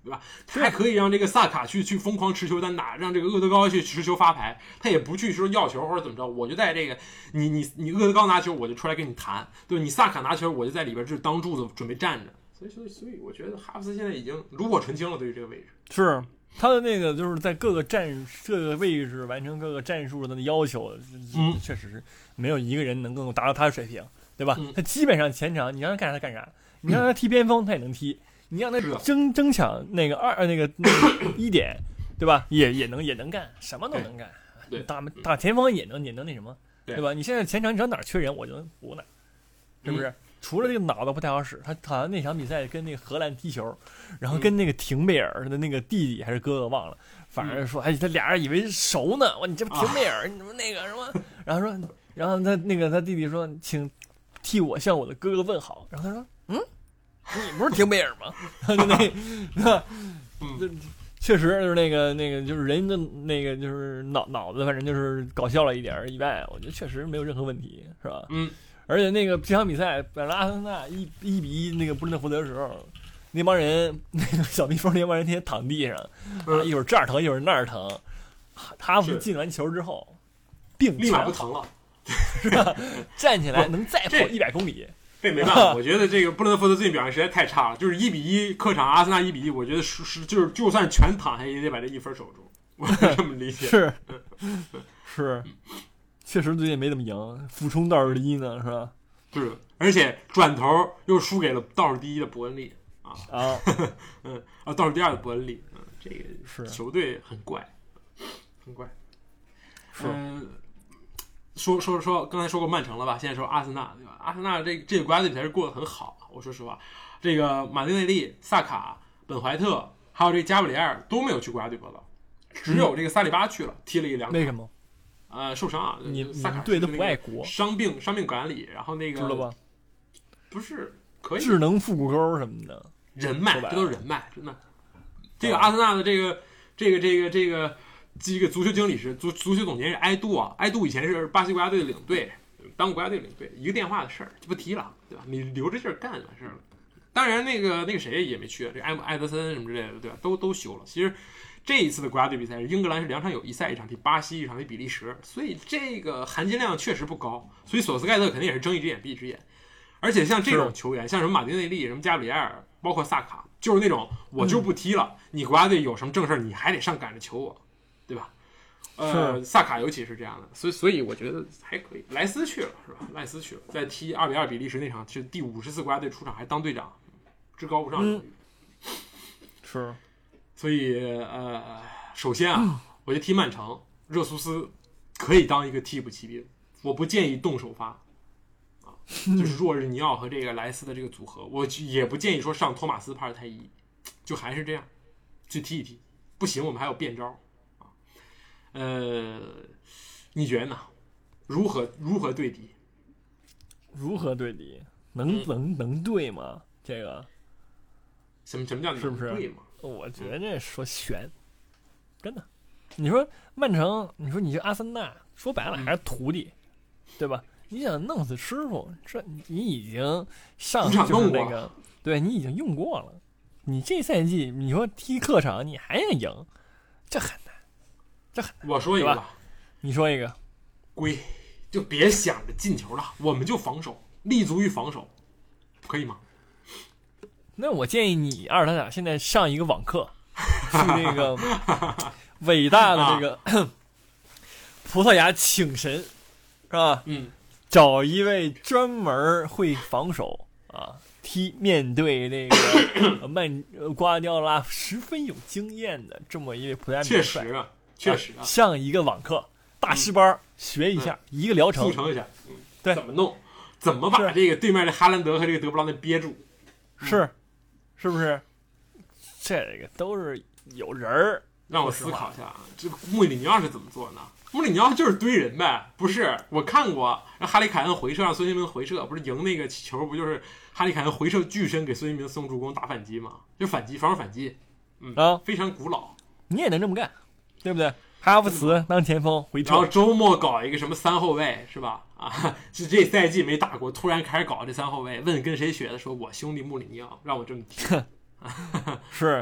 对吧？他还可以让这个萨卡去去疯狂持球单打，让这个厄德高去持球发牌，他也不去说要球或者怎么着，我就在这个你你你厄德高拿球，我就出来跟你谈，对吧？你萨卡拿球，我就在里边就当柱子准备站着。所以所以所以我觉得哈弗斯现在已经炉火纯青了，对于这个位置是。他的那个就是在各个战各个位置完成各个战术的要求，嗯，确实是没有一个人能够达到他的水平，对吧？ 嗯、 他基本上前场你让他干啥他干啥，你让他踢边锋他也能踢，你让他争争抢那个二那个那个一点，对吧？也也能也能干，什么都能干。 对， 打打前锋也能也能那什么， 对, 对吧？你现在前场你知道哪儿缺人，我就能补哪儿，是不是？嗯，除了这个脑子不太好使，他好像那场比赛跟那个荷兰踢球，然后跟那个廷贝尔的那个弟弟还是哥哥忘了，反正说哎，他俩人以为熟呢，哇，你这不廷贝尔，你怎么那个什么？然后说，然后他那个他弟弟说，请替我向我的哥哥问好。然后他说，嗯，你不是廷贝尔吗？然后就那，嗯，确实就是那个那个就是人的那个就是脑脑子，反正就是搞笑了一点以外，我觉得确实没有任何问题，是吧？ 嗯。 而且那个这场比赛，本来阿森纳一一比一那个布伦特福德的时候，那帮人那个小蜜蜂那帮人天天躺地上， 嗯、 啊，一会儿这儿疼一会儿那儿疼。他们进完球之后，并立马不疼了， 是吧？站起来能再跑一百公里。 这没办法，我觉得这个布伦特福德最近表现实在太差了，就是一比一客场阿森纳一比一，我觉得是是就是就算全躺下也得把这一分守住，我是这么理解。 是是。确实最近没怎么赢，俯冲倒数第一呢，是吧？ 是，而且转头又输给了倒数第一的伯恩利啊啊， 嗯啊，倒数第二的伯恩利，嗯，这个是球队很怪，很怪。 是， 嗯，说说说，刚才说过曼城了吧？现在说阿森纳，对吧？阿森纳这这个国家队比赛是过得很好，我说实话，这个马丁内利、萨卡、本怀特还有这加布里埃尔都没有去国家队报道，只有这个萨里巴去了，踢了一两场。 为什么？ 呃，受伤啊！ 你萨卡队都不爱国， 伤病伤病管理，然后那个知道吧？ 不是可以智能腹股沟什么的， 人脉，这都是人脉，真的。这个阿森纳的这个这个这个这个这个足球经理是足足球总监是埃杜啊，埃杜以前是巴西国家队的领队，当过国家队领队，一个电话的事儿就不提了，对吧？你留着劲儿干就完事儿了。当然，那个那个谁也没去，这个埃埃德森什么之类的，对吧？都都休了。其实。这一次的国家队比赛，英格兰是两场友谊赛，一场踢巴西，一场踢比利时，所以这个含金量确实不高。所以索斯盖特肯定也是睁一只眼闭一只眼。而且像这种球员，像什么马丁内利、什么加布里埃尔，包括萨卡，就是那种我就不踢了，嗯、你国家队有什么正事你还得上赶着求我，对吧？呃，萨卡尤其是这样的，所以所以我觉得还可以。莱斯去了是吧？莱斯去了，在踢二比二比利时那场是第五十次国家队出场，还当队长，至高无上。 嗯、是。 所以，呃，首先啊，我觉得踢曼城，热苏斯可以当一个替补骑兵，我不建议动首发，啊，就是若日尼奥和这个莱斯的这个组合，我也不建议说上托马斯帕尔泰伊，就还是这样去踢一踢，不行我们还有变招啊。呃，你觉得呢？如何如何对敌？ 如何对敌？能能能对吗？这个什么什么叫能对吗？ 我觉得这说悬，真的。你说曼城，你说你这阿森纳，说白了还是徒弟，对吧？你想弄死师傅，这你已经上就是那个，对你已经用过了。你这赛季你说踢客场你还想赢，这很难，这很难。 我说一个吧， 你说一个， 龟就别想着进球了，我们就防守，立足于防守，可以吗？ 那我建议你二他俩现在上一个网课，去那个伟大的这个、啊、葡萄牙请神，是吧？ 嗯， 找一位专门会防守啊，踢面对那个曼瓜迪奥拉十分有经验的这么一位葡萄牙确实啊，确实啊， 上一个网课大师班、嗯、学一下、嗯、一个疗程， 速成一下，嗯， 对， 怎么弄？怎么把这个对面的哈兰德和这个德布劳内憋住？ 是。是不是？这个都是有人儿。 让我思考一下啊，这个穆里尼奥是怎么做呢？穆里尼奥就是堆人呗，不是？我看过，让哈里凯恩回撤，让孙兴民回撤，不是赢那个球，不就是哈里凯恩回撤巨身给孙兴民送助攻打反击吗？就反击，防守反击，嗯啊， 非常古老。 你也能这么干，对不对？哈弗茨当前锋回撤， 然后周末搞一个什么三后卫是吧？啊，是这赛季没打过，突然开始搞这三后卫，问跟谁学的，说我兄弟穆里尼奥让我这么踢， 是、 嗯，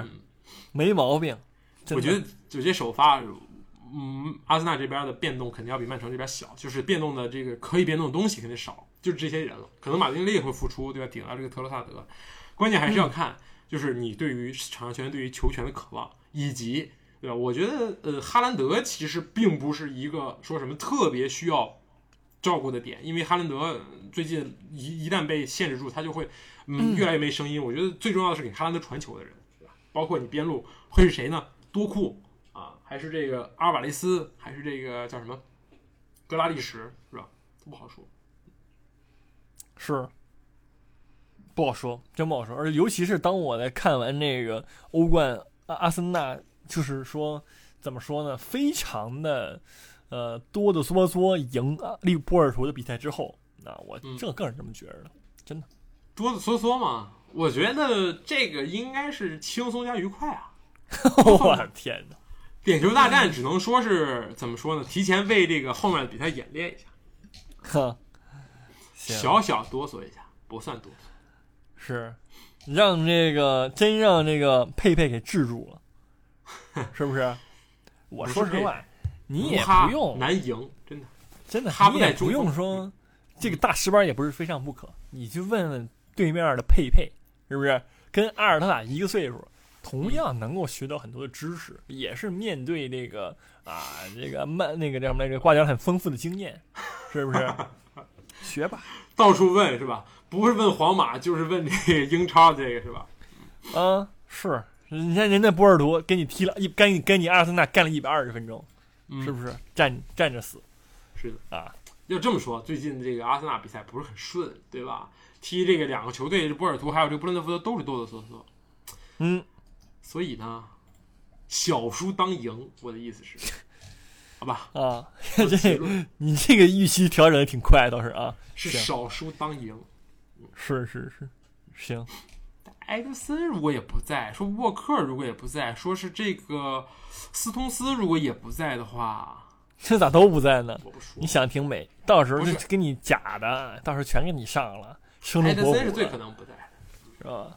没毛病。 我觉得有些首发，嗯，阿森纳这边的变动肯定要比曼城这边小，就是变动的这个可以变动的东西肯定少，就是这些人了。可能马丁内利会复出，对吧？顶到这个特罗萨德，关键还是要看，就是你对于场上球员对于球权的渴望，以及对吧？我觉得呃，哈兰德其实并不是一个说什么特别需要照顾的点，因为哈兰德最近一一旦被限制住，他就会嗯越来越没声音。我觉得最重要的是给哈兰德传球的人，对吧？包括你边路会是谁呢？多库啊，还是这个阿尔瓦雷斯，还是这个叫什么格拉利什，是吧？都不好说， 是不好说，真不好说。而尤其是当我在看完那个欧冠阿阿森纳，就是说怎么说呢，非常的呃多的嗦嗦赢利波尔图的比赛之后，那我这个人这么觉得的，真的多的嗦嗦嘛。我觉得这个应该是轻松加愉快啊。 我的天哪！ 点球大战只能说是怎么说呢？提前为这个后面的比赛演练一下， 哈， 小小哆嗦一下，不算哆嗦。 是，让这个真让这个佩佩给制住了，是不是？我说实话，你也不用难赢，真的真的，你也不用说这个大石板也不是非上不可，你去问问对面的佩佩，是不是跟阿尔特塔一个岁数？同样能够学到很多的知识，也是面对这个啊，这个慢那个叫什么来着，瓜迪奥拉很丰富的经验，是不是？学吧， 到处问是吧？不是问皇马，就是问这个英超这个是吧？ 啊，是。你看人家波尔图跟你踢了一跟跟你阿森纳干了一百二十分钟， 嗯、 是不是？站站着死。 是的啊， 要这么说，最近这个阿森纳比赛不是很顺，对吧？踢这个两个球队，波尔图还有这个布伦特福德都是哆哆嗦嗦。 嗯。 所以呢，小输当赢，我的意思是，好吧？ 啊，这你这个预期调整的挺快，倒是啊， 是少输当赢， 是是是，行。 埃德森如果也不在，说沃克如果也不在，说是这个斯通斯如果也不在的话， 这咋都不在呢？ 我不说， 你想挺美，到时候就给你假的，到时候全给你上了，生龙活虎。 埃德森是最可能不在的， 是吧？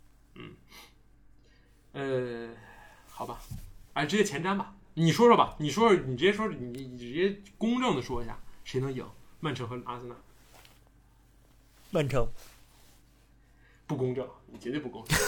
呃，好吧，哎，直接前瞻吧。你说说吧，你说说，你直接说，你你直接公正的说一下，谁能赢？曼城和阿森纳？ 曼城不公正，你绝对不公正。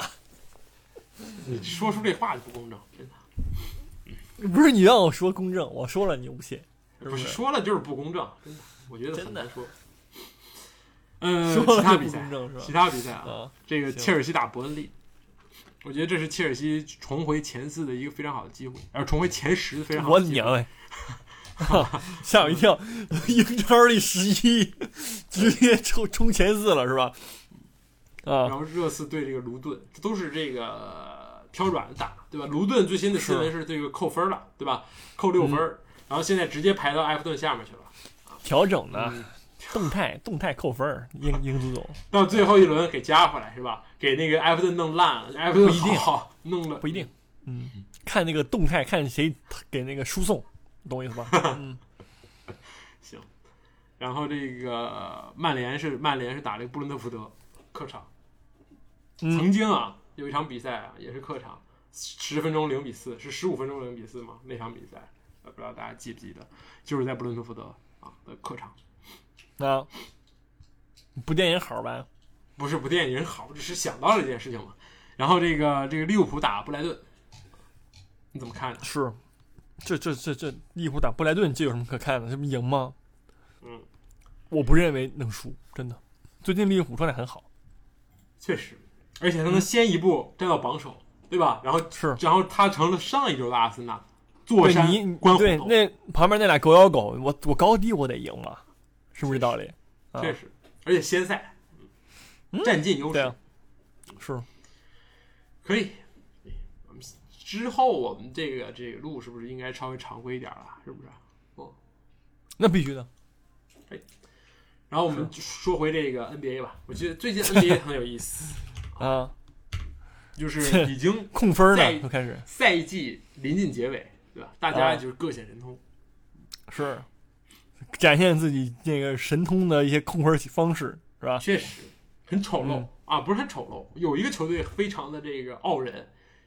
你说出这话就不公正，真的。 不是你让我说公正，我说了你就不信，是不是？ 说了就是不公正，真的，我觉得很难说。嗯， 说其他比赛，其他比赛啊， 啊这个切尔西打伯恩利。我觉得这是切尔西重回前四的一个非常好的机会，而重回前十的非常好的机会。 我娘哎！吓我一跳，英超第十一，直接冲冲前四了是吧？啊！ 然后热刺对这个卢顿，这都是这个挑软的打，对吧？卢顿最新的新闻是这个扣分了，对吧？扣六分、嗯，然后现在直接排到埃弗顿下面去了。 调整的。 嗯动态动态扣分，英英足总到最后一轮给加回来是吧？给那个埃弗顿弄烂了，埃弗顿不一定好弄了， 不一定。嗯，看那个动态，看谁给那个输送，懂我意思吧？嗯， 行。然后这个曼联是曼联是打这个布伦特福德客场、嗯，曾经啊有一场比赛啊也是客场，十分钟零比四，是十五分钟零比四吗？那场比赛不知道大家记不记得？就是在布伦特福德啊的客场。 啊，不电影好吧？ 不是不电影好，只是想到了这件事情嘛。然后这个这个利物浦打布莱顿，你怎么看呢？ 是，这这这这利物浦打布莱顿，这有什么可看的？这不赢吗？ 嗯， 我不认为能输，真的。最近利物浦状态很好， 确实，而且他能先一步站到榜首，嗯、对吧？然后是， 然后他成了上一周的阿森纳，坐山观虎斗。 对，那旁边那俩狗咬狗，我我高低我得赢啊。是不是道理？ 确实，而且先赛， 嗯、 占尽优势， 对啊，是可以。我们之后我们这个这个路是不是应该稍微常规一点了？是不是？哦， 那必须的。 哎，然后我们说回这个 N B A 吧。我觉得最近 N B A 很有意思啊， 就是已经控分了，都开始赛季临近结尾，对吧？大家就是各显神通， 啊、是。展现自己这个神通的一些控分方式，是吧？ 确实很丑陋、 嗯、 啊，不是很丑陋。有一个球队非常的这个傲人，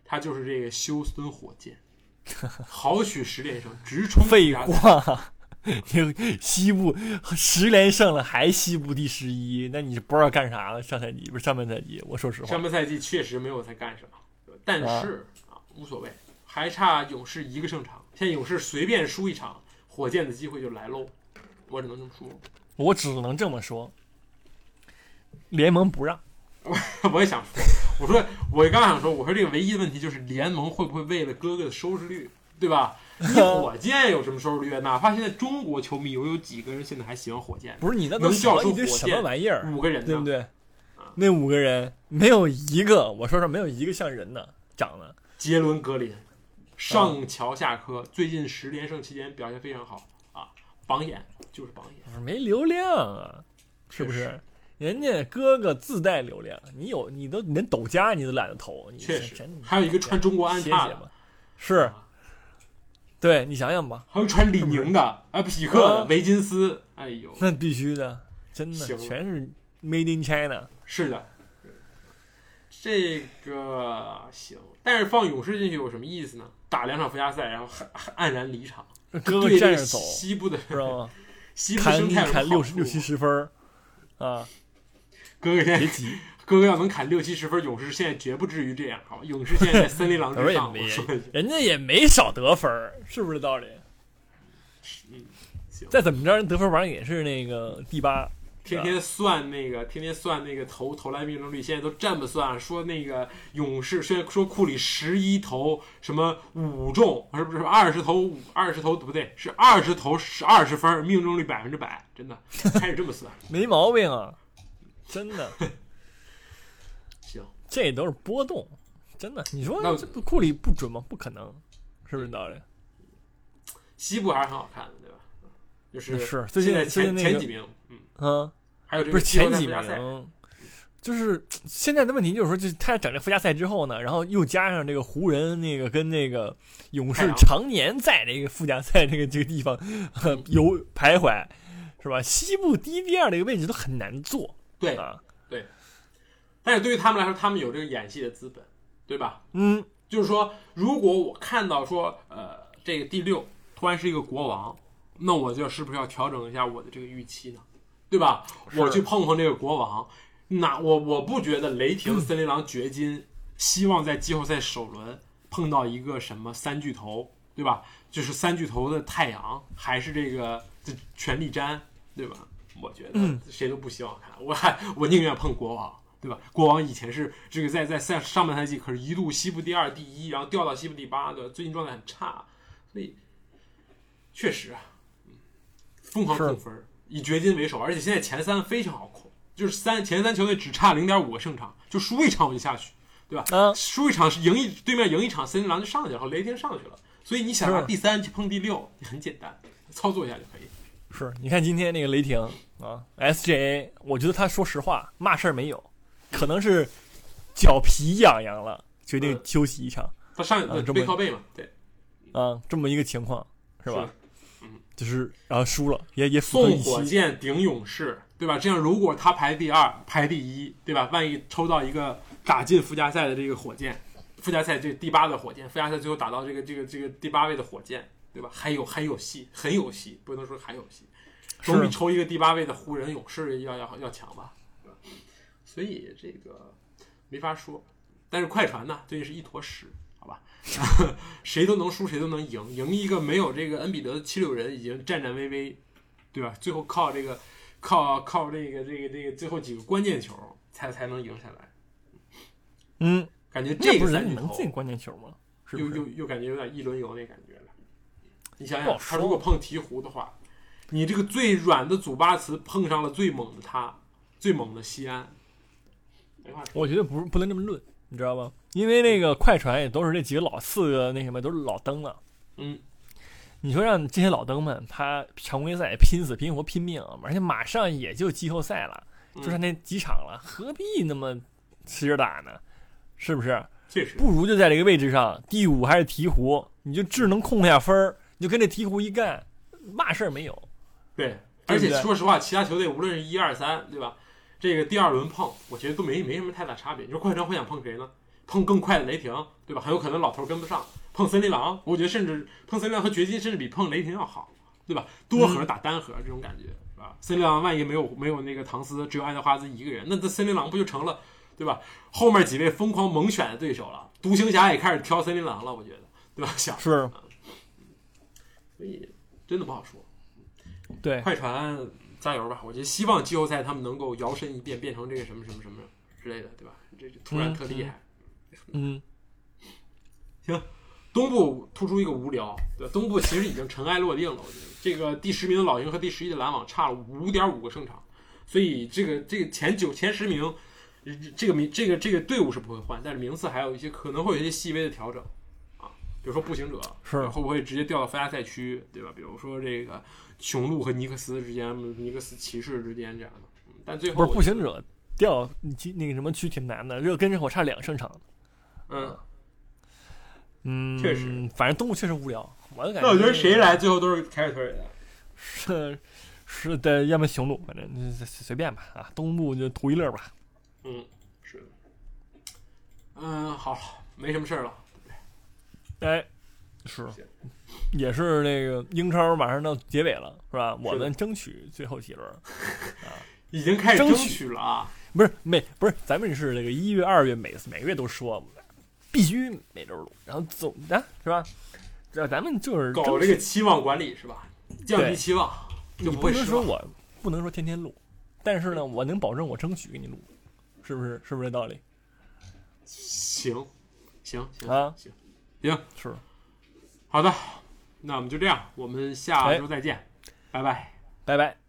他就是这个休斯顿火箭，豪取十连胜，直冲废话。西部十连胜了，还西部第十一，那你不知道干啥了？上赛季不是上半赛季，我说实话， 上半赛季确实没有在干什么，但是啊，无所谓，还差勇士一个胜场，现在勇士随便输一场，火箭的机会就来喽。我只能这么说， 我只能这么说，联盟不让。 我也想说，我说我刚想说，我说这个唯一的问题就是联盟会不会为了哥哥的收视率，对吧？你火箭有什么收视率？哪怕现在中国球迷有有几个人现在还喜欢火箭？ 不是你那都叫出一堆什么玩意儿？ 五个人， 对不对？啊、那五个人没有一个，我说说没有一个像人的长得。 杰伦格林上乔下科，嗯、最近十连胜期间表现非常好啊，榜眼就是榜眼， 没流量啊，是不是？人家哥哥自带流量，你有你都连抖加你都懒得投，你确实。还有一个穿中国安踏的， 是。啊对你想想吧， 还有穿李宁的、啊匹克的、维金斯，哎呦， 那必须的，真的全是 Made in China。 是的，这个行，但是放勇士进去有什么意思呢？打两场附加赛，然后黯然离场， 哥哥站着走， 西部的知道吗？ 西部生态砍六十六七十分啊！ 哥哥现在别急。 哥哥要能砍六七十分，勇士现在绝不至于这样，好吧？勇士现在在森林狼之上，我说人家也没少得分，是不是道理？ 嗯，行。 再怎么着，人得分榜也是那个第八， 天天算那个，天天算那个投投篮命中率，现在都这么算，说那个勇士现在说库里十一投什么五中，是不是二十投五二十投不对，是二十投是二十分，命中率百分之百，真的开始这么算， 没毛病啊，真的。 行， 这都是波动，真的。你说这库里不准吗？不可能，是不是道理？ 西部还是很好看的，对吧？就是是最近前最近、那个、 前几名，嗯嗯， 还有这个不是前几名，就是现在的问题就是说，就是他整这附加赛之后呢，然后又加上这个湖人那个跟那个勇士常年在这个附加赛这个这个地方呃游徘徊，是吧？西部第一、第二这个位置都很难做， 对啊， 对。但是对于他们来说，他们有这个演戏的资本，对吧？ 嗯， 就是说，如果我看到说，呃，这个第六突然是一个国王，那我就是不是要调整一下我的这个预期呢？对吧？我去碰碰这个国王，那我我不觉得雷霆、森林狼、掘金、嗯、希望在季后赛首轮碰到一个什么三巨头，对吧？就是三巨头的太阳，还是这个这全力战，对吧？我觉得谁都不希望看，我还我宁愿碰国王。对吧？国王以前是这个在在赛上半赛季可是一度西部第二、第一，然后掉到西部第八的，最近状态很差，所以确实啊，疯狂控分，以掘金为首，而且现在前三非常好控，就是三前三球队只差零点五个胜场，就输一场我就下去，对吧？ 嗯， 输一场是赢一对面赢一场，森林狼就上去了，然后雷霆上去了，所以你想让第三去碰第六，很简单，操作一下就可以。 是，你看今天那个雷霆啊 ，S J A， 我觉得他说实话嘛事儿没有。可能是脚皮痒痒了，决定休息一场。 他上呃背靠背嘛，对， 啊，这么一个情况是吧？ 是嗯， 就是然后输了，也也送火箭顶勇士，对吧？这样如果他排第二、排第一，对吧？万一抽到一个打进附加赛的这个火箭，附加赛这第八的火箭，附加赛最后打到这个这个这个第八位的火箭，对吧？还有还有戏，很有戏，不能说还有戏，总比抽一个第八位的湖人、勇士要要要强吧？所以这个没法说，但是快船呢，最近是一坨屎，好吧？谁都能输，谁都能赢，赢一个没有这个恩比德的七六人已经战战巍巍，对吧？最后靠这个，靠靠这个这个这个最后几个关键球才才能赢下来。 嗯， 感觉这个人能进关键球吗？是又又又感觉有点一轮游那感觉了。你想想，他如果碰鹈鹕的话，你这个最软的祖巴茨碰上了最猛的他，最猛的西安。 我觉得不不能这么论，你知道吧？因为那个快船也都是这几个老四个那什么，都是老登了。 嗯， 你说让这些老登们，他常规赛拼死拼活拼命，而且马上也就季后赛了，就剩那几场了，何必那么使劲打呢？是不是？ 确实， 不如就在这个位置上，第五还是鹈鹕，你就智能控下分，你就跟这鹈鹕一干，嘛事儿没有。 对，而且说实话，其他球队无论是一二三，对吧？这个第二轮碰，我觉得都没没什么太大差别。你说快船会想碰谁呢？ 碰更快的雷霆，对吧？很有可能老头跟不上。碰森林狼，我觉得甚至碰森林狼和掘金甚至比碰雷霆要好，对吧？多核打单核这种感觉，是吧？森林狼万一没有没有那个唐斯，只有爱德华兹一个人，那这森林狼不就成了，对吧？后面几位疯狂猛选的对手了，独行侠也开始挑森林狼了，我觉得，对吧？想是， 所以真的不好说。 对， 快船加油吧！我觉得希望季后赛他们能够摇身一变，变成这个什么什么什么之类的，对吧？这突然特厉害。 嗯， 行。东部突出一个无聊，对吧？东部其实已经尘埃落定了，我觉得这个第十名的老鹰和第十一的篮网差了五点五个胜场，所以这个这个前九前十名，这个名这个这个队伍是不会换，但是名次还有一些可能会有一些细微的调整啊，比如说步行者是会不会直接掉到附加赛区，对吧？比如说这个雄鹿和尼克斯之间，尼克斯骑士之间这样的，但最后不是步行者掉那个什么区挺难的，热跟热火差两胜场， 嗯。 嗯， 确实， 反正东部确实无聊，我感觉。 那我觉得谁来最后都是凯尔特人的。 是是的，要么雄鹿，反正随便吧啊，东部就图一乐吧。 嗯，是的。嗯，好，没什么事了。 哎，是，也是那个英超马上到结尾了，是吧？我们争取最后几轮。啊， 已经开始争取了啊！ 不是每不是咱们是那个一月、二月每每个月都说。必须每周录，然后总的是吧？这咱们就是搞这个期望管理是吧？降低期望，就不能说我不能说天天录，但是呢，我能保证我争取给你录，是不是？是不是这道理？ 行，行行啊， 行行是好的，那我们就这样，我们下周再见，哎、拜拜， 拜拜。